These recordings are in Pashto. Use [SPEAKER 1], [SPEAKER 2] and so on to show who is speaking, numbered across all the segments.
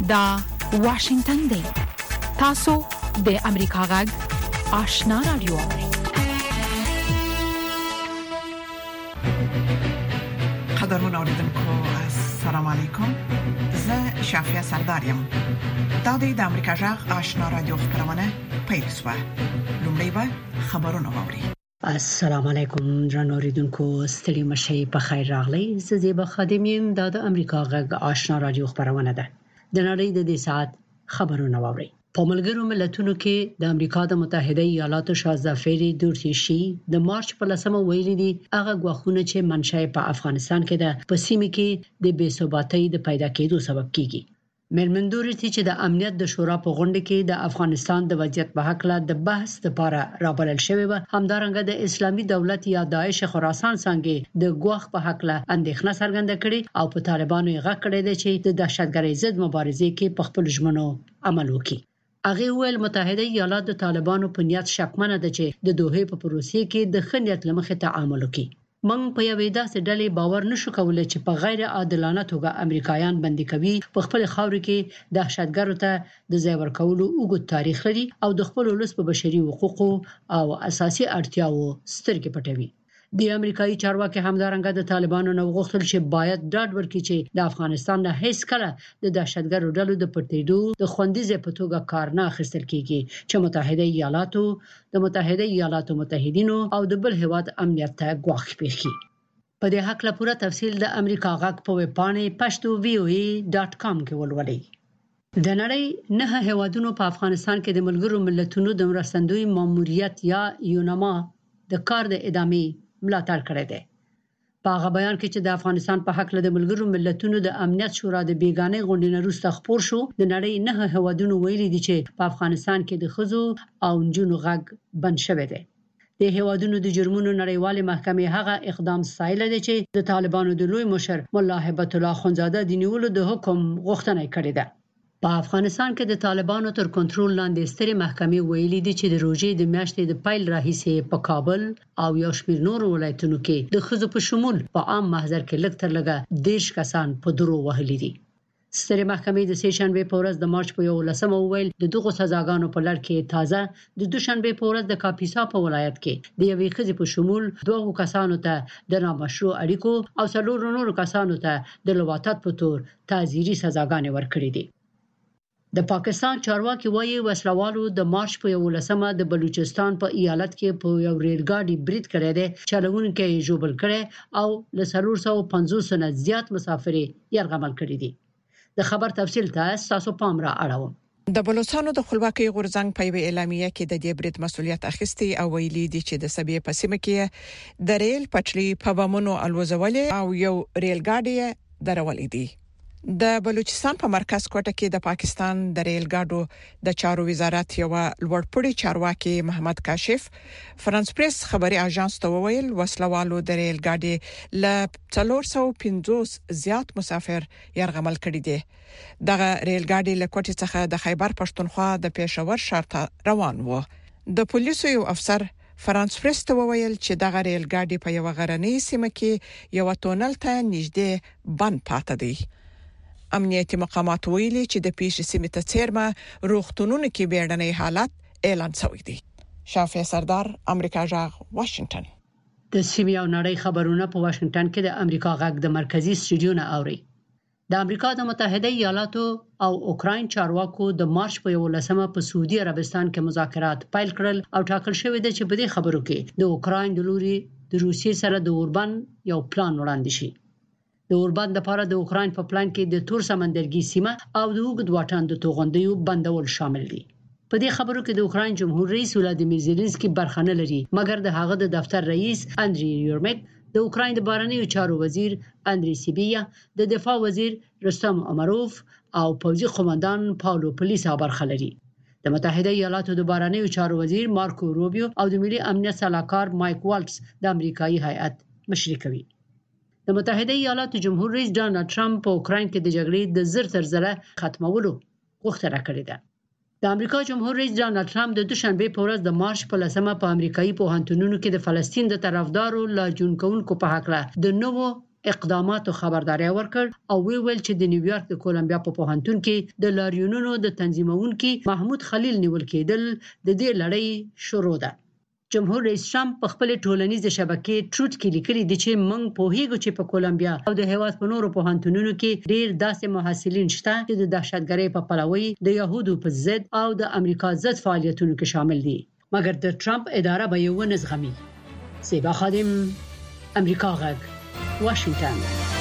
[SPEAKER 1] دا واشنگتن دی. تاسو د امریکا غږ آشنا رادیو.
[SPEAKER 2] قدرمن اوریدونکو السلام علیکم. زه شافیا سردارم. دا د امریکا غږ آشنا رادیو خبرونه پیل شوه. لومړی به خبرونه واوري.
[SPEAKER 3] السلام علیکم جناب اوریدونکو، ستړي مشي په خیر راغلی. زه زیبا خادمیم. دا د امریکا غږ آشنا رادیو خبرونه ده. د نړۍ د دې ساعت خبرونه واوري. په ملګرو ملتونو کې د امریکا د متحده ایالاتو شاهزاده دورتیشي د مارچ په 10مه ویلي دي هغه غواخونه چې منشأ په افغانستان کې ده په سیمه کې د بې ثباتۍ د پیدا کېدو سبب کیږي. مېرمندورتي چې د امنیت د شورا په غونډه کې د افغانستان د وضعیت په حق له د بحث لپاره رابلل شوې و، همدارنګه د اسلامي دولت یا داعش خراسان څنګه د غواخ په حق له اندېښنه څرګنده کړي او په طالبانو یې غږ کړی دی چې د دهشتګرۍ ضد مبارزې کې په خپل ژمنو عمل وکړي. هغه ویل متحده ایالات د طالبانو په نیت شکمنه ده چې د دوحې په پروسې کې د خنیت لمخې تعامل وکړي. موږ په یوې داسې ډلې باور نشو کولای چې په غیر عادلانه توګه امریکایان بندي کوي. په خپل خاور کې دهشتګرو ته د ځای ورکولو اوږد تاریخ لري او د خپل ولس په بشري حقوقو او اساسي اړتیاوو سترګې پټوي. د امریکایي چارواکي همدارنګه د طالبانو نو غوښتل چې باید ډاډ ورکړي چې د افغانستان نه هیڅ کله د دهشتګرو ډلو د پټېدو د خوندیزه په توګه کار نه اخیستل کیږي چې متحده ایالاتو متحدینو او د بل هیواد امنیت ته ګواښ پیښي. په دې حق له پوره تفصیل د امریکا غږ په ویب پاڼې pashto.voa.com کې ولولئ. د نړۍ 9 هیوادونو په افغانستان کې د ملګرو ملتونو د مرستندوی ماموریت یا یونما د کار د ادامې ملاتړ کړی دی. په هغه بیان کې چې د افغانستان په حق له د ملګرو ملتونو د امنیت شورا د بیګانې غونډې نه وروسته خپور شو، د نړۍ 9 هیوادونو ویلي دي چې په افغانستان کې د ښځو او نجونو غږ بند شوی دی. د هیوادونو د جرمونو نړیوالې محکمې هغه اقدام ستایلی دی چې د طالبانو د لوی مشر مولا هیبت الله اخندزاده د نیولو د حکم غوښتنه کړې ده. په افغانستان کې د طالبانو تر کنټرول لاندې سترې محکمې ویلي دي چې د روزي د میاشتې د پیل راهیسې په کابل او یو شمېر نور ولایتونو کې د ښځو په شمول په عام محضر کې لږ تر لږه 10 کسان په درو وهلي دي. سترې محکمې د سه شنبه په ورځ د مارچ په 11مه وویل د دغو سزاګانو په لړ کې تازه د دوشنبه په ورځ د کاپیسا په ولایت کې د یوې ښځې په شمول 2 کسانو ته د نامشروع اړیکو او 4 نورو کسانو ته د لواطت په تور تعزیري سزاګانې ورکړې دي. د پاکستان چارواکي وایي وسلوالو د مارچ په 11مه د بلوچستان په ایالت کې په یو ریلګاډي برید کړی دی چې چلوونکی یې ژوبل کړی او له 450 نه زیات مسافر یې یرغمل کړي دي. د خبر تفصیل ته تاسو پام را اړوم.
[SPEAKER 4] د بلوچستان د خپلواکۍ غورځنګ په اعلامیه کې د دې برید مسولیت اخیستی او ویلي دي چې د سبي په سیمه کې د ریل پټلۍ په بمونو الوزولې او یو ریلګاډي درولې دي. د بلوچستان په مرکز کوټه کې د پاکستان د ریل ګاډو د چارو وزارت یو لوړپوړي چارواکي محمد کاشف فرانس پریس خبري اژانس ته وویل وسلوالو د ریل ګاډي ل 450 زیات مسافر يرغمل کړي دي. دغه ریل ګاډي له کوټې څخه د خیبر پښتونخوا د پېښور ښار ته روان و. د پولیسو یو افسر فرانس پریس ته وویل چې دغه ریل ګاډي په یو غرنۍ سیمه کې یو تونل ته نږدې بند پاتې دی. امنیتي مقامات ویلي چې د پیښې سیمه ته څیرمه روغتونونو کې بیړنۍ حالت اعلان شوی دی. شافیا سردار، امریکا غږ، واشنگټن.
[SPEAKER 3] د سیمه او نړۍ خبرونه په واشنگټن کې د امریکا غږ د مرکزی سټډیو نه اوري. د امریکا د متحده ایالاتو او اوکراین چارواکو د مارچ په 11مه په سعودي عربستان کې مذاکرات پیل کړل او ټاکل شوی دی چې په دې خبرو کې د اوکراین د لوري د روسیې سره د اوربان یو پلان وړاندې شي. د اوربان لپاره د اوکراین په پلان کې د تور سمندرګي سیمه او د اوږد واټن د توغندیو بندول شامل دي. په دې خبرو کې د اوکراین جمهور رئیس ولادیمیر زيلنسکي برخه نه لري، مګر د هغه د دفتر رئیس اندري یورمک، د اوکراین د بهرنیو چارو وزیر اندري سیبیا، د دفاع وزیر رستم امروف او پوځي قومندان پاولو پولیسا برخه لري. د متحده ایالاتو د بهرنیو چارو وزیر مارکو روبیو او د ملي امنیت سلاکار مایک والټس د امریکایي هیئت مشري کوي. د متحده ایالاتو جمهور رئیس ډانلډ ټرمپ په اوکراین کې د جګړې د زر تر زره ختمولو غوښتنه کړې ده. د امریکا جمهور رئیس ډانلډ ټرمپ د دوشنبه په ورځ د مارچ په 10مه په امریکایي پوهنتونونو کې د فلسطین د طرفدارو لا جون کوونکو په حق له د نوو اقداماتو خبرداري ورکړ او ویل چې د نیویارک د کولمبیا په پوهنتون کې د لاریونونو د تنظیمونکو محمود خلیل نیول کېدل د دې لړۍ شروع ده. جمهور رئیس ترامپ په خپل ټولنیز شبکې ټروت کې لیکلي دي چې موږ پوهیږو چې په کولمبیا او د هیواد په نورو پوهنتونونو کې ډیر داسې محصلین شته چې د دهشتګرۍ په پلوي د يهودو په ضد او د امریکا ضد فعالیتونو کې شامل دي، مګر د ترامپ اداره به یو نظامي. سیبا خادم، امریکا غږ، واشنگټن.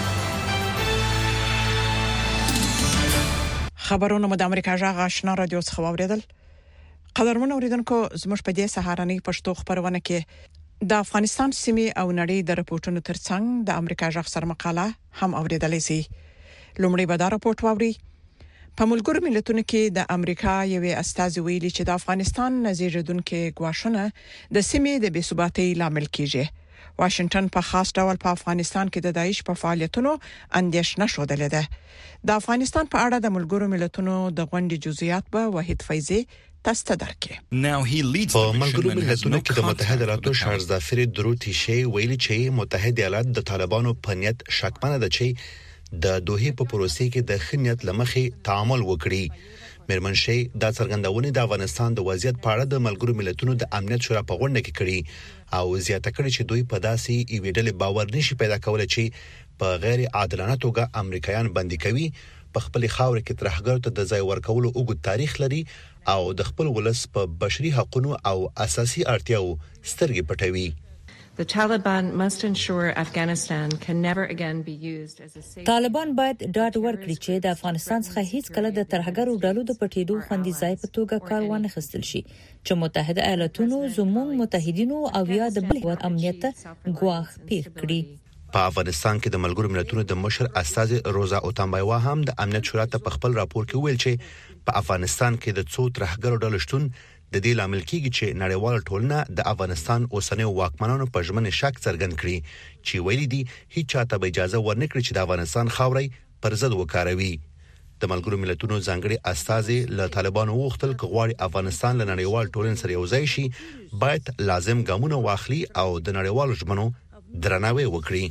[SPEAKER 4] خبرونه مو د امریکا غږ آشنا رادیو څخه واوریدل. قدرمن اوریدونکو، زموږ په دې سهارنۍ پښتو خبرونه کې د افغانستان سیمې او نړۍ د رپورټونو ترڅنګ د امریکا غږ سره مقاله هم اوریدلای شئ. لومړی به دا رپورټ واوري. په ملګرو ملتونو کې د امریکا یوې استازي ویلي چې د افغانستان نزیږیدونکو غواړنه د سیمې د بیثباتۍ لامل کیږي. واشنگټن په خاص ډول په افغانستان کې د داعش په فعالیتونو اندېښنه شودلې ده. د افغانستان په اړه د ملګرو ملتونو د غونډې جزئیات به وحید فیضی تاسو ته درکړي.
[SPEAKER 5] په ملګرو ملتونو کې د متحده ایالاتو شهرزافر دروتیشي ویلي چې متحده ایالات د طالبانو په نیت شکمنه ده چې د دوحې په پروسې کې د خنیت لمخې تعامل وکړي. مرمنشي د څرګندونې د افغانستان د وضعیت په اړه د ملګرو ملتونو د امنیت شورا په غونډه کې کړي او زیاته کړي چې دوی په داسې ایویډل باور نشي پیدا کولای چې په غیر عادلانه توګه امریکایان بندي کوي، په خپل خاور کې ترهګر ته د ځای ورکولو اوږد تاریخ لري او د خپل ولس په بشري حقوقو او اساسي اړتیاو سترګې پټوي.
[SPEAKER 6] The Taliban must ensure Afghanistan can never again be used as a safe.
[SPEAKER 7] طالبان باید ډاډ ورکړي چې د افغانستان څخه هیڅ کله د ترهګرو ډلو د پټېدو خوندي ځای په توګه کار ونه خستل شي چې متحده ایالاتونو زموږ متحدینو او یا د بل هیواد امنیت ګواښ پیر کړي.
[SPEAKER 5] په افغانستان کې د ملګرو ملتونو د مشر استاذ روزا اوتانبایوا هم د امنیت شورا ته په خپل راپور کې ویل چې په افغانستان کې د څو ترهګرو ډلو شتون د دې لامل کېږي چې نړیوال ټولنه د افغانستان اوسنیو واکمنانو په ژمنې شک څرګند کړي چې ویلي دي هیڅ چاته به اجازه ورنکړي چې د افغانستان خاورې پر ضد وکاروي. د ملګرو ملتونو ځانګړي استاذ له طالبانو وغوښتل چې غواړي افغانستان له نړیوال ټولنې سره یو ځای شي باید لازم ګامونه واخلي او د نړیوالو ژمنو درناوی وکړي.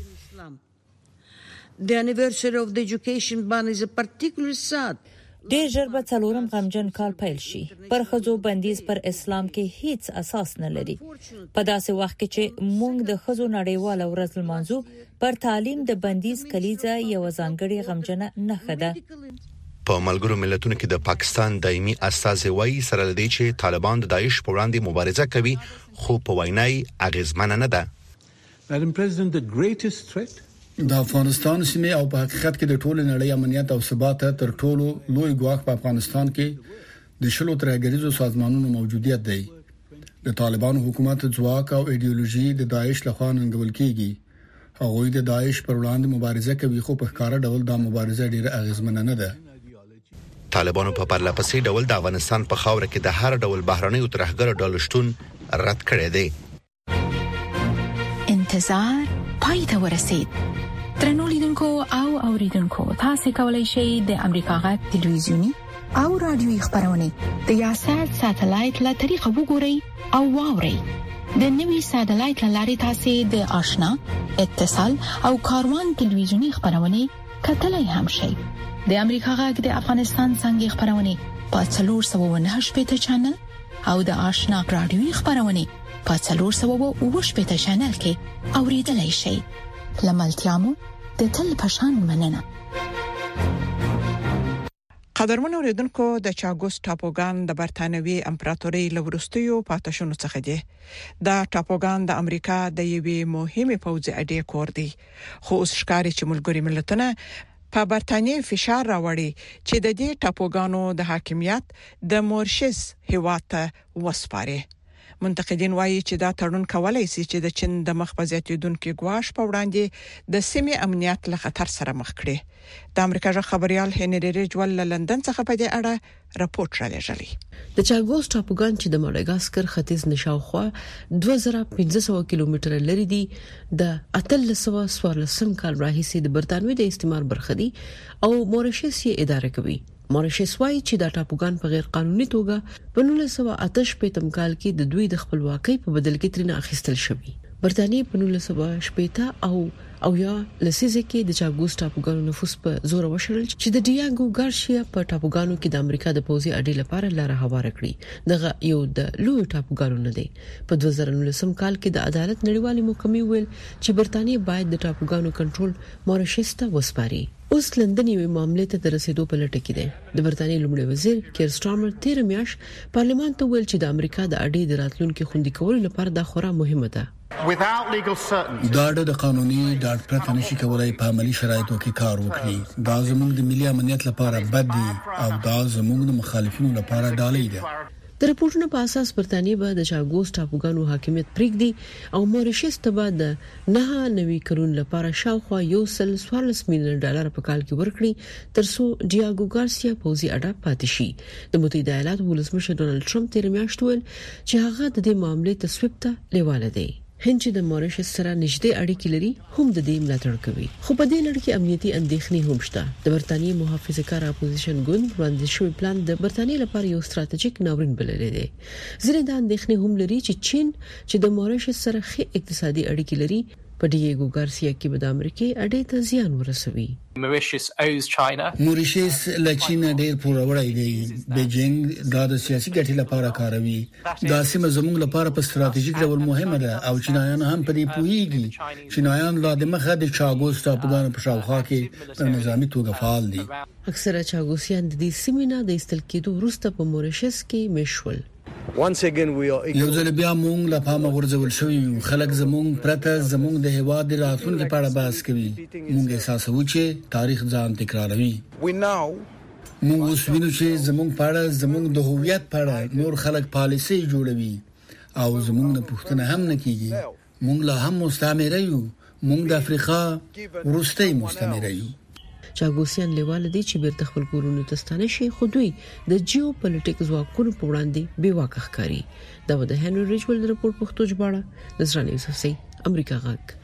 [SPEAKER 8] The anniversary of the education ban is a particularly sad.
[SPEAKER 7] ډېر ژر به څلورم غمجن کال پیل شي. پر خزو بندیز پر اسلام کې هیڅ اساس نه لري. په داسې وخت کې چې موږ د خزو نړیواله ورځ لمانځو، پر تعلیم د بندیز کلیزه یو ځانګړي غمجنه نښه ده.
[SPEAKER 5] په ملګرو ملتونو کې د پاکستان دایمي استازي وایي سره لدی چې طالبان د داعش په وړاندې مبارزه کوي، خو په وینای اغیزمن نه ده.
[SPEAKER 9] Madam President, the greatest threat
[SPEAKER 10] د افغانستان سیمه او په حقیقت کې د ټولو نړۍ امنیت او ثبات تر ټولو لوی ګواښ په افغانستان کې د شلو ترهګریزو سازمانونو موجودیت دی. د طالبانو حکومت ځواک او ایدئولوژي د داعش لخوا ننګول کیږي. هغوی د داعش پر وړاندې مبارزه کوي، خو په ښکارا ډول دا مبارزه ډیره اغیزمنه نه ده.
[SPEAKER 5] طالبانو په پرلپسې ډول د افغانستان په خاور کې د هر ډول بهرنۍ ترهګر ډلو شتون رد کړی دی.
[SPEAKER 1] انتظار پای ته ورسید. ترنو لیدونکو او اوریدونکو، تاسو کولی شئ د امریکا غږ ټلویزیونی او رادیوي خبرونه د یاشات ساتلایت له طریقو وګورئ او واورئ. د نوي ساتلایت لارې تاسو د آشنا، اتصال او کاروان ټلویزیونی خبرونه کتلای هم شئ. د امریکا غږ د افغانستان څنګه خبرونه په 498 چینل او د آشنا رادیوي خبرونه په 408 چینل کې اوریدلای شئ. لملتيامو د تل پشان مننه.
[SPEAKER 4] قدرمن اوریدونکو، د چاګوس ټاپوګان د برتانوي امپراتوري لورستیو پاتشونو څخه دي. دا ټاپوګان د امریکا د یوې مهمه پوځي اډې کور دي، خو اوس ښکاري چې ملګري ملتونه په برتانیې فشار راوړي چې د دې ټاپوګانو د حاکمیت د مورشس هیواد ته وسپاري. منتقدین وایي چې دا تړون کولای شي چې د چین د مخ په زیاتیدونکو ګواښ په وړاندې د سیمې امنیت له خطر سره مخ کړي. د امریکا ژغ خبريال هنري ریجول له لندن څخه په دې اړه راپورټ را لېږلی.
[SPEAKER 11] د چاګوس ټاپوګان چې د ماډاګاسکر ختیځ نشاوخوا 2500 کیلومتره لري دي، د 1814 کال راهیسې د برتانوي د استعمار برخه دي او مورشس یې اداره کوي. مورشس وايي چې دا ټاپوګان په غیر قانوني توګه په 1958 کال کې د دوی د خپلواکۍ په بدل کې ترنه اخیستل شوی. برتانیې په 1980 او یا لسیزه کې د چاګوس ټاپوګانو نفوس په زور وشړل چې د ډیاګو ګارشیا په ټاپوګانو کې د امریکا د پوځي اډې لپاره لار هواره کړی دغه یو د لوی ټاپوګانو نه دی په 2019 کال کې د عدالت نړیوالې محکمې ویل چې برتانیې باید د ټاپوګانو کنټرول ماریشس ته وسپاري اوس لندن یو معاملې ته د رسیدو په لټه کې دی د برتانیې لومړي وزیر کیر سټارمر 13 میاشت پارلمان ته ویل چې د امریکا د اډې د راتلونکو خوندي کولو لپاره دا خورا مهمه ده
[SPEAKER 10] دا د قانوني ډاډ پرته نشي کولای په عملي شرایطو کې کار وکړي دا زموږ د ملي امنیت لپاره بد دي او دا زموږ د مخالفینو لپاره ډالۍ ده
[SPEAKER 11] د راپورټونو په اساس برتانیې به د چاګوس ټاپوګانو حاکمیت پریږدي او ماریشس ته به د 9 کلونو لپاره شاوخوا $14 میلیون په کال کې ورکړي ترڅو ډیاګو ګارسیا پوزي اډه پاتې شي د متحده ایالاتو ولسمشر ډونالد ټرمپ 13 میاشت ویل چې هغه د دې معاملې تصویب ته لیواله دی هند چې د ماریشس سره نږدې اړیکې لري هم د دې ملاتړ کوي خو په دې لړ کې امنیتي اندېښنې هم شته د برتانیې محافظه‌کار اپوزیشن ګوند وړاندې شوی پلان د برتانیې لپاره یو ستراتیژیک ناورین بللی دی ځینې د اندېښنې هم لري چې چین چې د ماریشس سره ښه اقتصادي اړیکې لري په ډیاګو ګارسیا کې به د امریکای اډې ته زیان ورسوي
[SPEAKER 10] موریشس له چین ډېر پوروړی دی بیجینګ دا د سیاسي ګټې لپاره کاروي دا سیمه زموږ لپاره په ستراتیژیک ډول مهمه ده او چینایان هم په دې پوهیږي چینایان لا د مخه د چاګوس ټاپوګانو په شاوخوا کې په نظامی توګه فعال دي
[SPEAKER 11] اکثره چاګوسیان د دې سیمې نه د استل کېدو وروسته په موریشس کې مشول
[SPEAKER 10] یو ځل بیا مونږ له پامه غورځول شوی خلک زمونږ پرته زمونږ د هواد د راتلونکو په اړه بحث کوي مونږ احساسوو چې تاریخ ځان تکراروي مونږ اوس وینو چې زمونږ په اړه زمونږ د هویت په اړه نور خلک پالیسي جوړوي او زمونږ نه پوښتنه هم نه کیږي مونږ لا هم مستعمره یو مونږ د افریقا وروستۍ مستعمره یو
[SPEAKER 11] چاګوسیان لیواله دي چې بیرته خپل کورونو ته ستانه شي خو دوی د جیوپولیټیک ځواکونو په وړاندې بې واکه ښکاري دا د هنري ریچولد رپورت پښتو ژباړه نصران یوسفزۍ امریکا غږ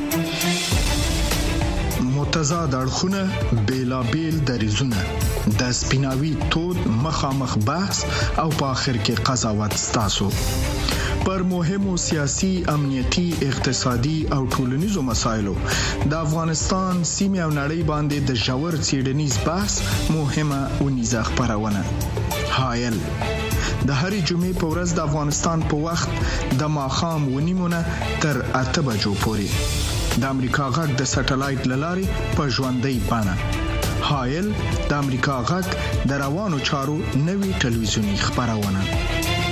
[SPEAKER 12] متضاد اړخونه بیلابیل دریزونه د سپیناوي تود مخامخ بحث او په اخر کې قضاوت ستاسو پر مهمو سیاسي امنیتي اقتصادي او ټولنیزو مسایلو د افغانستان سیمه او نړۍ باندې د ژور څېړنیز بحث مهمه ونیزه خبرونه حایل د هرې جمعې په ورځ د افغانستان په وخت د ماخام ونیمونه تر 8 بجو پورې د امریکا غږ د سټلایټ لارې په ژوندۍ بانه حایل د امریکا غږ د روانو چارو نوي ټلویزیونی خبرونه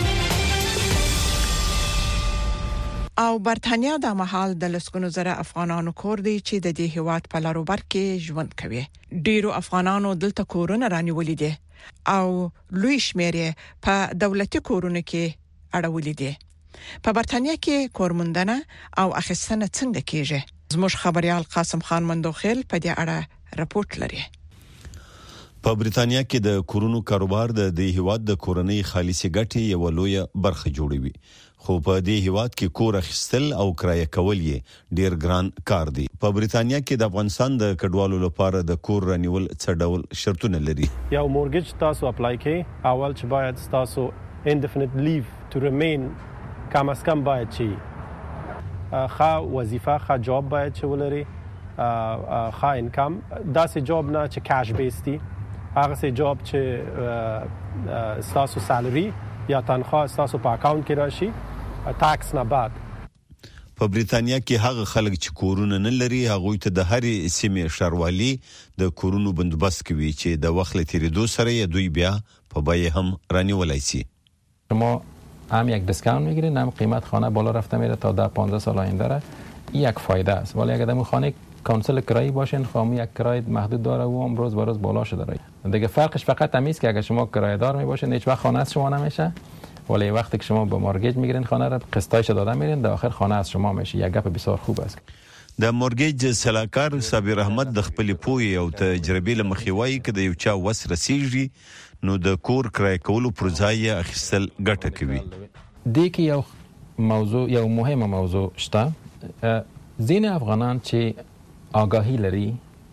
[SPEAKER 4] او برتانیا د محل د لسګونو زره افغانانو کور دی چې د دې هیواد په لارو بر کې ژوند کوي ډیرو افغانانو دلته کورونه رانیولې دي او لوی شمیر په دولتي کورونو کې اړولې دي په برتانیا کې کورمندنه او اخیستنه څنګه کیږي زموږ خبريال قاسم خان مندوخیل په دې اړه راپورټ لري
[SPEAKER 13] په بریتانیا کې د کورونو کاروبار د هیواد د کورنۍ خالصي ګټې یو لوی برخه جوړوي خو په دې هیواد کې کور اخیستل او کرایه کول یې ډیر ګران کار دی په بریتانیا کې د افغانستان د کډوالو لپاره د کور رانیول څه ډول شرطونه لري
[SPEAKER 14] یو مورګیج تاسو اپلای کړئ اول چې باید تاسو indefinite leave to remain کم از کم باید چی ښه وظیفه ښه جاب باید چې ولري ښه انکم داسې جاب نه چې کاش بیستی هغه سي جاب چې تاسو سالري یا تنخواه تاسو په اکاونټ کې راشي ټاکس نه بعد
[SPEAKER 13] په بریتانیا کې هغه خلک چې کورونه نه لري هغه ته د هرې سیمې شاروالي د کورونو بندوبست کوي چې د وخت لتیریدو سره دوی بیا په بیه هم رانیولای شي
[SPEAKER 15] شما هم یک دیسکاونت میگیرید هم قیمت خانه بالا رفته میره تا 10-15 سال آینده را یک فایده است ولی اگه دم خانه کانسل کرایی باشین خام یک کرایه محدود داره و هم روز به روز بالا شده داره دیگه فرقش فقط همین است که اگه شما کرایه دار می باشین هیچ وقت خانه از شما نمیشه ولی وقتی که شما با مورگیج میگیرین خانه را قسطایش داده میرین در آخر خانه از شما میشه یک گپ بسیار خوب است
[SPEAKER 13] د مورګیج سلاکار صابر احمد د خپل پوهې او تجربې لمخې وایي چې د یو چا وس رسیږي نو د کور کرای کولو پروژې اخیستل ګټه کوي
[SPEAKER 15] دی کې یو مهمه موضوع شته ځینې افغانان چې آگاهی لري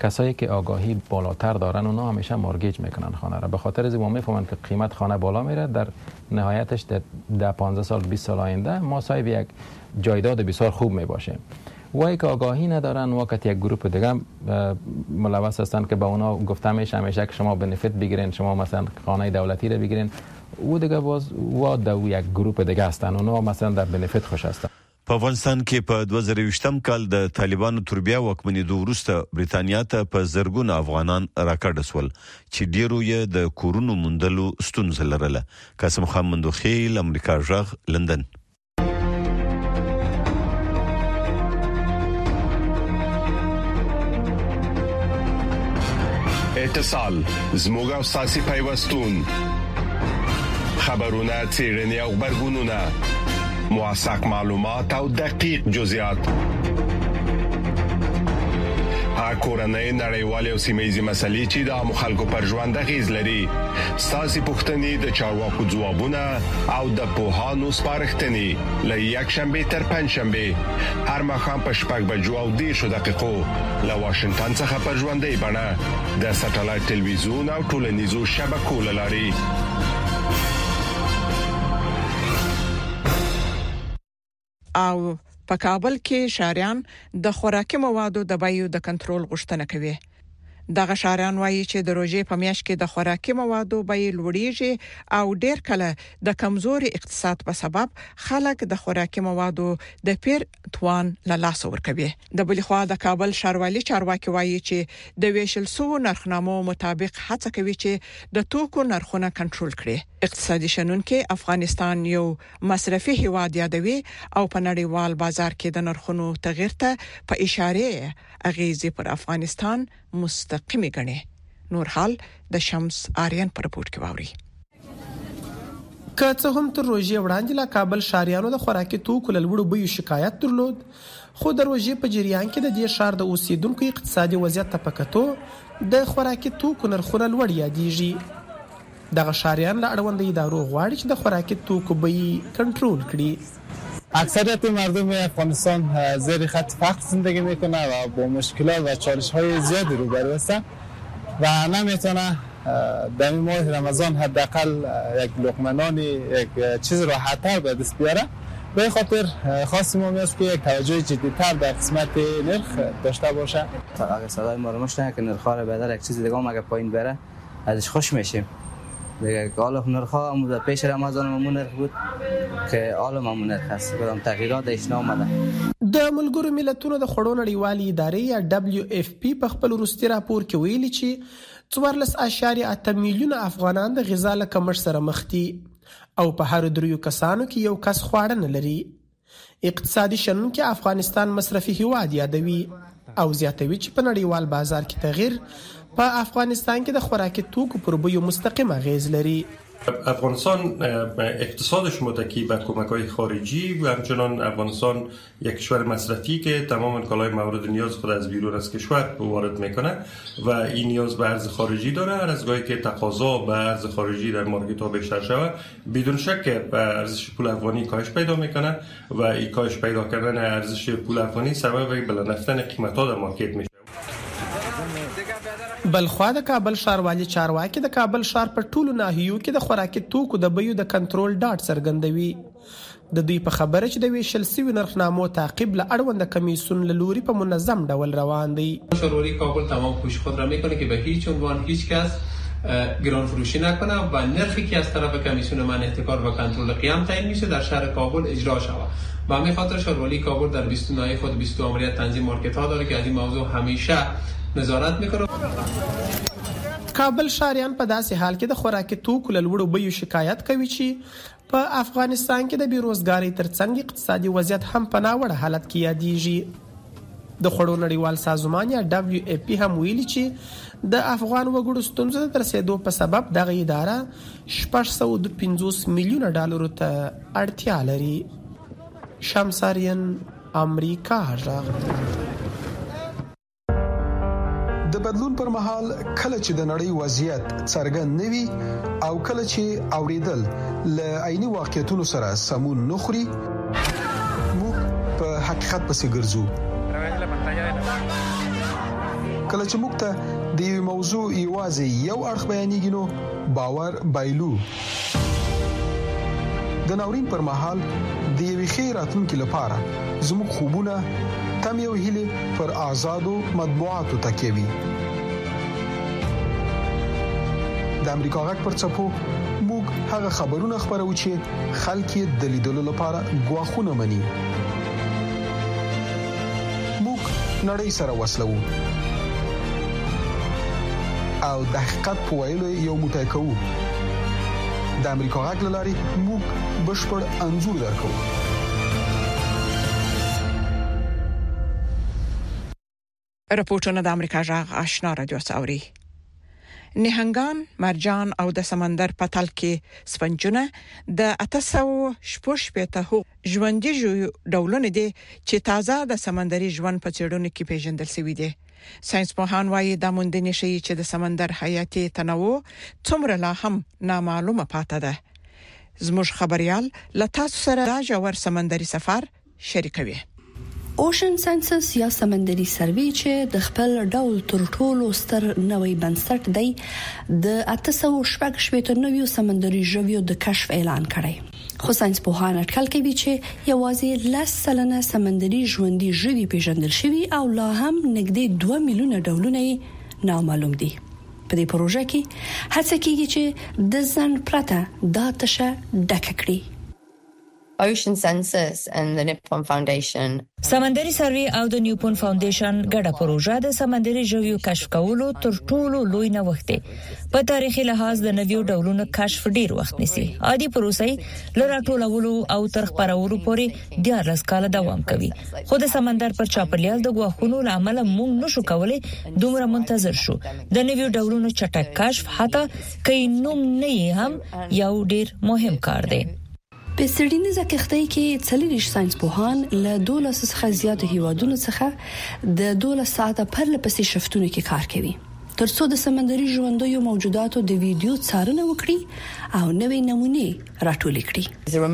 [SPEAKER 15] کسایی که آگاهی بالاتر دارن اونها همیشه مورگیج میکنن خانه را، به خاطر از این میفهمن که قیمت خانه بالا میره، در نهایتش در 15 سال 20 سال آینده ما صاحب یک جایداد بسیار خوب میباشیم. وای که آگاهی ندارن وقت یک گروه دیگه ملوث هستن که به اونا گفته میشه همیشه که شما بنفیت بگیرین، شما مثلا خانه دولتی رو بگیرین، او دیگه باز و یک گروه دیگه هستن، اونا مثلا در بنفیت خوش هستن.
[SPEAKER 13] په افغانستان کې په 2020م کال د طالبانو تر بیا واکمنېدو وروسته بریتانیا ته په زرګونه افغانان راکړل شول چې ډیرو یې د کورونو موندلو ستونزه لرله. قاسم خان مندوخیل، امریکا جغ، لندن.
[SPEAKER 16] اتصال زموږ او ساسي پیوستون، خبرونه، څېړنې او خبرګونونه، موثق معلومات او دقیق جزئیات، کورنۍ نړیوالې او سیمه‌ییزې مسلې چې د عامو خلکو پر ژوند اغېز لري، ساسي پوښتنې د چارواکو ځوابونه او د پوهانو سپارښتنې له یکشنبه تر پنځشنبه هر ماښام په 6:10 له واشنگټن څخه په ژوندۍ بڼه د ساتلایت ټلویزیون او ټولنیزو شبکو له لارې.
[SPEAKER 4] او په کابل کې شاریان د خوراکي موادو د بیو د کنټرول غوښتنه کوي. دغه شاریان وایي چې د روزې په میاشت کې د خوراکي موادو بیې لوړېږي او ډېر کله د کمزوري اقتصاد په سبب خلک د خوراکي موادو د پیر توان له لاس ورکوي. د بل خوا د کابل ښاروالي چارواکي وایي چې د ویشل سو نرخنامو مطابق هڅه کوي چې د توکو نرخونه کنټرول کړي. اقتصادي شنونکو افغانستان یو مصرفي هیواد یادوي او په نړیوال بازار کې د نرخونو تغییر ته په اشاره اغیزه پر افغانستان مستقیمه غني. نور حال د شمس آریان پر رپورت کې واوري.
[SPEAKER 17] که څه هم تر روزي وړاندې لا کابل شاریانو د خوراکي توکو لوړو بیو شکایت درلود، خو د روزي په جریان کې د دې شار د اوسیدونکو اقتصادي وضعیت ته پکاتو د خوراکي توکو نرخونه لوړ یادېږي. دغه شاریان له اړوند ادارو غواړي چې د خوراکي توکو بیې کنټرول کړي.
[SPEAKER 18] اکثریت مردم افغانستان زیر خط فقر زندگی میکنه و با مشکلات و چالش‌های زیادی روبرو هستند و نمیتونه در این ماه رمضان حداقل یک لقمه نان یک چیز راحت‌تر به دست بیاره. به خاطر خاص ما میاد که یک توجه جدی‌تر در قسمت نرخ داشته باشه.
[SPEAKER 19] اگه صدای ما رو میشنوه که نرخ‌ها رو بدل یک چیز دیگه هم اگه پایین بره ازش خوش میشیم. دیگه حالا نرخ‌ها هم پیش رمضان همون نرخ بود که حالا همون نرخ است، کدام تغییرات هیڅ نامده.
[SPEAKER 17] د ملګرو ملتونو د خړو نړیوالې ادارې یا WFP په خپل وروستي راپور کې ویلي چې 14.8 میلیونه افغانان د غذا له کمښت سره مخ دي او په هر 3 کسانو کې یو کس خواړه نه لري. اقتصادي شنونکو افغانستان مصرفي هیواد یادوي او زیاتوي چې په نړیوال بازار کې تغییر په افغانستان کې د خوراکي توکو پر بیو مستقیم اغیز لري.
[SPEAKER 14] افغانستان اقتصادش متکی بر کمک‌های خارجی و همچنان افغانستان یک کشور مصرفی که تمام کالای مورد نیاز خود از بیرون از کشور وارد میکنه و این نیاز به ارز خارجی داره. هر از گاهی که تقاضا به ارز خارجی در مارکت‌ها بیشتر شود بدون شک به ارزش پول افغانی کاهش پیدا میکنه و این کاهش پیدا کردن ارزش پول افغانی سبب بالا رفتن قیمت‌ها در مارکت میشه.
[SPEAKER 17] بلخوا د کابل ښاروالي چارواکي د کابل ښار په ټولو ناحیو کې د خوراکي توکو د بیو د کنټرول ډاټ څرګندوي. د دوی په خبره چې د ویشل سوي نرخنامو تعقیب له اړوند کمیسیون له لوري په منظم ډول روان دی.
[SPEAKER 20] ښاروالي کابل تمام کوشش خود را میکنه که به هیچ عنوان هیچ کس گران فروشی نکنه و نرخی که از طرف کمیسیون من احتکار و کنترل قیام تعیین میشه در شهر کابل اجرا شود. به همین خاطر ښاروالي کابل در 20 ناحیه خود 20 آمریت تنظیم مارکت ها داره که از این موضوع همیشه نظارت میکنه.
[SPEAKER 17] کابل شاریان په داسې حال کې د خوراکي توکو له لوړو بیو شکایت کوي چې په افغانستان کې د بیروزګاری ترڅنګ اقتصادي وضعیت هم په ناوړه حالت کې یادېږي. د خړو نړیوال سازمان یا WFP هم ویلي چې د افغان وګړو ستونزو د رسیدو په سبب دغه اداره 650 میلیونه ډالرو ته اړتیا لري. شمساریان، امریکا غږ.
[SPEAKER 12] د بدلون پر مهال کله چې د نړۍ وضعیت څرګند نوي او کله چې اوریدل له عیني واقعیتونو سره سمون نخوري، موږ په حقیقت پسې ګرځو. کله چې موږ ته د یو موضوع یوازې یو اړخ بیانېږي نو باور بایلو. د ناورین پر مهال د یوې ښې راتلونکي لپاره زموږ خوبونه تمې او هیلې پر آزادو مطبوعاتو تکیه وي. د امریکا غږ پر څپو موږ هغه خبرونه خبرو چې خلک یې د لیدلو لپاره غواخونه مني. موږ نړۍ سره وصلو او د حقیقت په ویلو یو موټی کوو. د امریکا غږ لاري موږ بشپړ انزور درکو.
[SPEAKER 4] راپورټونه د امریکا غږ آشنا رادیو ساوري. نهنګان، مرجان او د سمندر په تل کې سپنجونه د 816 ژوندۍ ډولونه دي چې تازه د سمندري ژوند په څېړنو کې پیژندل شوي دي. ساينس پوهان وايي د موندنې شي چې د سمندر حیاتي تنوع څومره لا هم نامعلومه پاتې ده. زموږ خبريال لتاسو سره د جوړ سمندري سفر شریکوي.
[SPEAKER 21] اوشن سنسس یا سمندري سروې چې د خپل ډول تر ټولو ستر نوې بنسټ دی د 819 سمندري ژویو د کشف اعلان کړی. خو ساينس پوهان اټکل کوي چې یوازې 10% سمندري ژوندۍ ژوي پیژندل شوي او لا هم نږدې 2 میلیونه ډولونه نامعلوم دي. په دې پروژه کې هڅه کیږي چې د ځان پرته دا تشه ډکه کړي.
[SPEAKER 22] Ocean Census and the Nippon Foundation.
[SPEAKER 7] سمندري سروې او د نیوپون فاونډیشن ګډه پروژه د سمندري ژویو کشف کولو تر ټولو لوی نوښت دی. په تاریخي لحاظ د نویو ډولونو کشف ډیر وخت نیسي. عادي پروسې لره ټولولو او تر خبرولو پورې 14 کال دوام کوي. خو د سمندر پر چاپیریال د غواخونو لامل موږ نشو کولای دومره منتظر شو. د نویو ډولونو چټک کشف حتی کای نوم نه هم یو ډیر مهم کار دی.
[SPEAKER 21] په سړینیزه کښتۍ کې څلوریش ساينس پوهان له 12 څخه زیات هیوادونو څخه د 12 ساعته پر لپسې شفتونو کې کار کوي ترڅو د سمندري ژوندیو موجوداتو د ویډیو څارنه وکړي او نوې نمونه راټول کړي.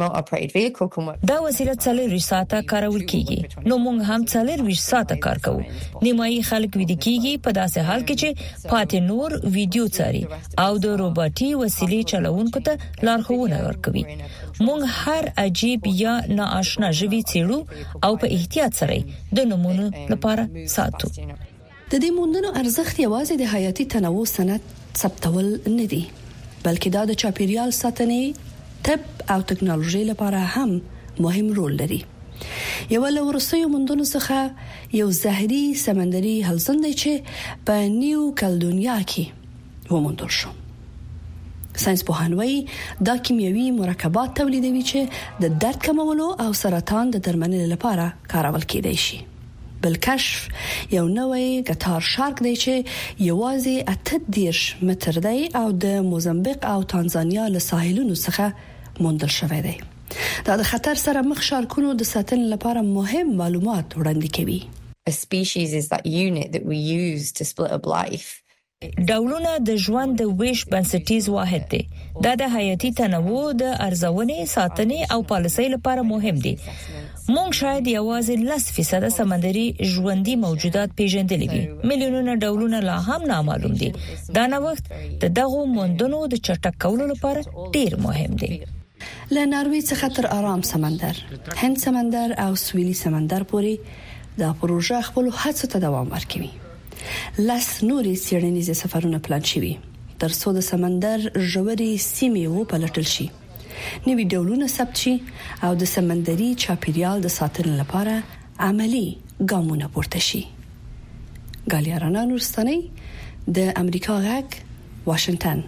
[SPEAKER 7] دا وسیله 4 ساعته کارول کیږي. نو موږ هم 4 ساعته کار کوو. نیمایي خلک ویډ کیږي په داسې حال کې چې پاتې نور ویډیو څاري او د روباټي وسیلې چلوونکو ته لارښوونه ورکوي. موږ هر عجیب یا ناآشنا ژوي څېړو او په احتیاط سره د نمونه لپاره ساتو.
[SPEAKER 21] د دې موندنو ارزښت یوازې د حیاتي تنوع سند ثبتول نه دی بلکې دا د چاپیریال ساتنې، طب او ټکنالوژي لپاره هم مهم رول لري. یو له ورسېو موندنو څخه یو زهري سمندري هلزندې چې په نیو کالدونیا کې وموندل شو. ساينس پوهان وايي دا کیمیاوي مرکبات تولیدوي چې د درد کمولو او سرطان د درملنې لپاره کارول کېدای شي. بل کشف یو نوې ګټار شارک دی چې یوازې 8 متر دی او د موزمبیق او تانزانیا له ساحلونو څخه موندل شوی دی. دا د خطر سره مخ شارکونو د ساتنې لپاره مهم معلومات وړاندې کوي.
[SPEAKER 22] A species is that unit that we use to split up life.
[SPEAKER 7] ډولونه د ژوند د ویش بنسټیز واحد دی. دا د حیاتي تنوع د ارزونې، ساتنې او پالیسۍ لپاره مهم دي. مونږ شاید یوازې 10% سمندري ژوندۍ موجودات پیژندلې وي. میلیونونه ډولونه لا هم نامعلوم دي. دا نوښت د دغو موندنو د چټک کولو لپاره ډیر مهم دی.
[SPEAKER 21] له ناروې څخه تر آرام سمندر، هند سمندر او سویلي سمندر پورې دا پروژه خپل هڅو ته دوام ورکوي. لاس نوري څېړنیز سفرونه پلان شوي ترڅو د سمندر ژورې سیمې وپلټل شي، نوې ډولونه ثبت شي او د سمندري چاپیریال د ساتنې لپاره عملی ګامونه پورته شي. غالیا رانا نورستاني د امریکا غږ واشنگټن.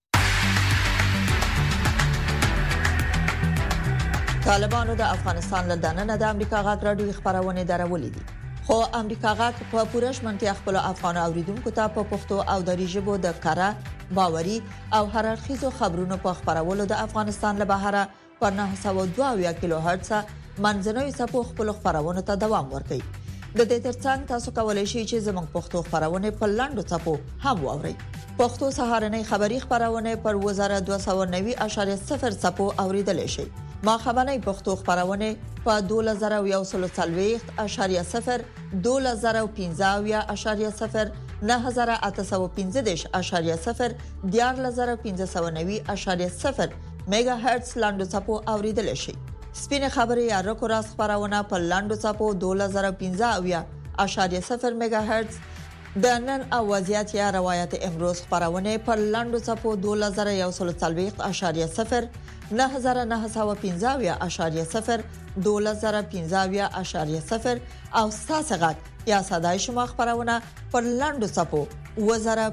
[SPEAKER 23] طالبانو د افغانستان له دننه د امریکا غږ راډیو خبرونه درولې دي. خو امریکا غږ په پوره شمنتیا خپل افغان اوریدونکو ته په پښتو او دری ژبه د کاره باوري او هررخیزو خبرونو په خبرولو د افغانستان له بهره په 902 کیلو هرتز منځنوي څپو خپل خبرونه ته دوام ورکوي. د دې ترڅنګ تاسو کولای شئ چې زموږ پښتو خبرونه په لاندو څپو هم واورئ. پښتو سهارنۍ خبری خبرونه پر 1290.0 څپو اوریدل شي. ما خبرنۍ پښتو خبرونه په 2140.0 2015.0 9815.0 14590.0 میگا هرتز لاندو چپو اوریدل شي. سپینه خبري یا رکو راس خبرونه په لاندو چپو 2015.0 میگا هرتز د نن اوازيات یا روایت امروز خبرونه په لاندو چپو 2140.0 9915.0 2015.0 او ساسغت یا صداي شما خبرونه په لاندو چپو 1510.0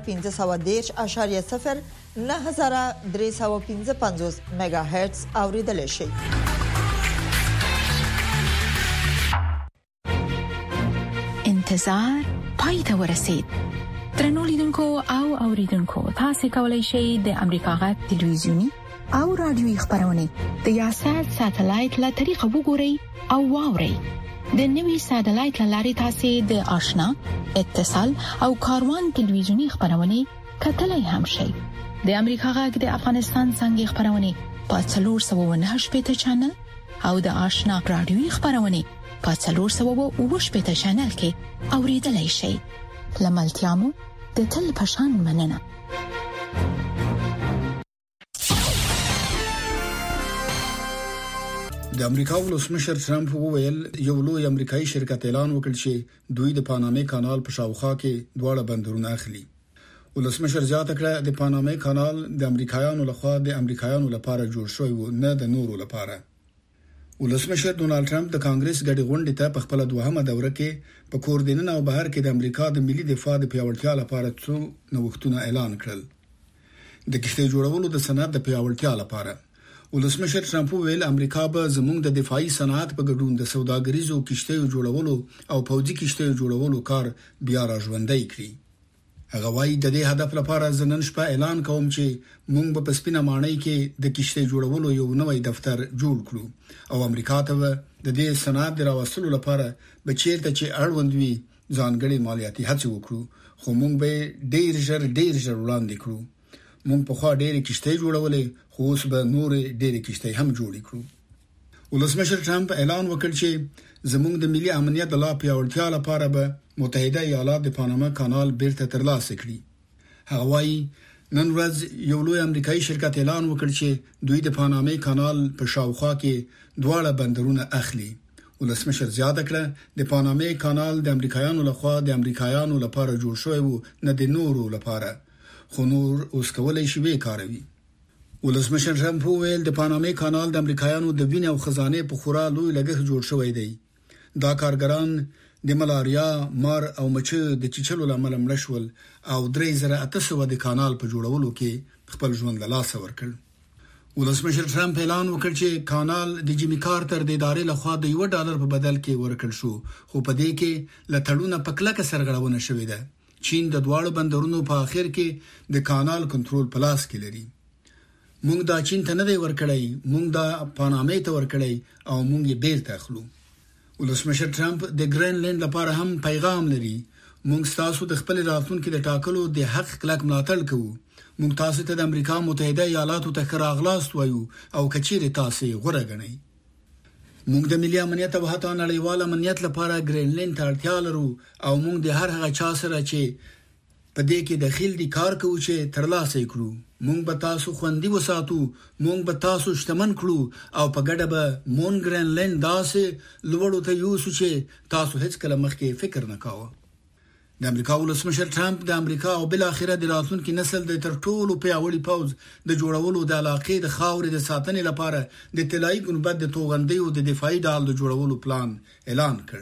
[SPEAKER 23] 9355 میگا هرتز اوریدل شي.
[SPEAKER 1] انتظار پای ته ورسید. ترنو لیدونکو او اوریدونکو تاسو کولی شئ د امریکا غږ ټلویزیونی او رادیوي خبرونه د یاشر ساتلایت له طریقو وګورئ او واورئ. د نوي ساتلایت لارې تاسو د آشنا اتصال او کاروان ټلویزیونی خبرونه کتلای هم شئ. د امریکا غږ د افغانستان څنګه خبرونه په 498 چنل او د آشنا رادیوي خبرونه په 498 چنل کې اوریدلای شئ. لملتيامو د تل پشان مننه.
[SPEAKER 10] د امریکا ولسمشر ټرمپ وویل یو لوی امریکایي شرکت اعلان وکړ چې دوی د پانامې کانال په شاوخوا کې دواړه بندرونه اخلي. ولسمشر زیاته کړه د پانامې کانال د امریکایانو لخوا د امریکایانو لپاره جوړ شوی و نه د نورو لپاره. ولسمشر ډونالد ټرمپ د کانګرس غړي غونډې ته په خپل دوهمه دوره کې په کوردینن او بهر کې د امریکا د ملي دفاع د پیاوړتیا لپاره څو نوښتونه اعلان کړل. د کښتۍ جوړولو د صنعت د پیاوړتیا لپاره ولسمشر ټرمپ ویل امریکا به زموږ د دفاعي صنعت په ګډون د سوداګریزو کښتۍ جوړولو او پوځي کښتۍ جوړولو کار بیا راژوندی کړي. هغه وايي د دې هدف لپاره زنن شپه اعلان کوم چې موږ په سپینه ماڼۍ کې د کښتۍ جوړولو یو نوې دفتر جوړ کړو او امریکا ته د دې صنعت راوستلو لپاره به چیرته چې اړوند وي ځانګړي مالیاتي هڅې وکړو، خو موږ به ډیر ژر وړاندې کړو. موږ په خوا ډېرې کښتۍ جوړولې، خو اوس به نور ډېرې کښتۍ هم جوړې کړو. ولسمشر ټرمپ اعلان وکړ چې زموږ د ملي امنیت د لا پیاوړتیا لپاره به متحده ایالات د پاناما کانال بیرته ترلاسه کړي. هغه وايي نن ورځ یو لوی امریکایي شرکت اعلان وکړ چې دوی د پانامې کانال په شاوخوا کې دواړه بندرونه اخلي. ولسمشر زیاته کړه د پانامې کانال د امریکایانو لخوا د امریکایانو لپاره جوړ شوی و نه د نورو لپاره، خو نور اوس کولای شي وکاروي. ولسمشر ټرمپ ویل د پانامې کانال د امریکایانو د وینې او خزانه په خورا لوی لګښت جوړ شوی دی. دا کارګران د ملاریا، مار او مچ د چیچلو لامل مړ شول او 3800 د کانال په جوړولو کې خپل ژوند له لاسه ورکړ. ولسمشر ټرمپ اعلان وکړ چې کانال د جیمی کارټر د ادارې لخوا د $1 په بدل کې ورکړ شو، خو په دې کې لټړونه پکلکه سرغړونه شوې ده. چین د دواړو بندرونو په اخر کې د کانال کنټرول پلاس کې لري. موږ دا چین ته نه دی ورکړی، موږ دا پانامې ته ورکړی او موږ یې بیرته اخلو. ولسمشر ټرمپ د ګرینلند لپاره هم پیغام لري. موږ تاسو د خپل راتلونکو د ټاکلو د حق کلک ملاتړ کوو. موږ تاسو ته د امریکا متحده ایالاتو ته راغلاست وایو او کچېره تاسو غوړه غنئ. موږ د ملي امنیت او حتی نړیوال امنیت لپاره ګرینلند ته اړتیا لرو او موږ د هر هغه چا سره چې په دې کې داخل دي کار کوو چې ترلاسه کړو. موږ به تاسو خوندي وساتو، موږ به تاسو شتمن کړو او په ګډه به مون ګرینلند داسې لوړو ته یوسو چې تاسو هیڅ کله مخکې فکر نه کاوه. د امریکا ولسمشر ټرمپ د امریکا او بل اخره د راتلونکو نسل د ترټولو پیاوړي پوز د جوړولو د علاقې د خاورې د ساتنې لپاره د طلایي ګنبد د توغندیو د دفاعي ډال د جوړولو پلان اعلان کړ.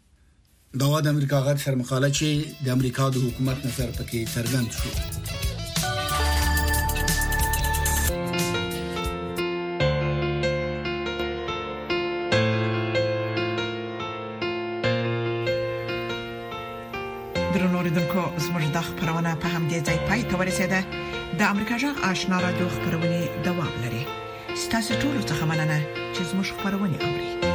[SPEAKER 10] دا د امریکا غږ سره مقاله چې د امریکا د حکومت نظر پکې څرګند شو.
[SPEAKER 4] درنوریدونکو زموږ د خبرونه په همدې ځای پای ته ورسیده. د امریکا جغ آشنا رادیو خبرونه دوام لري. ستاسو ټول څه مننه چې زموږ خبرونه اوري.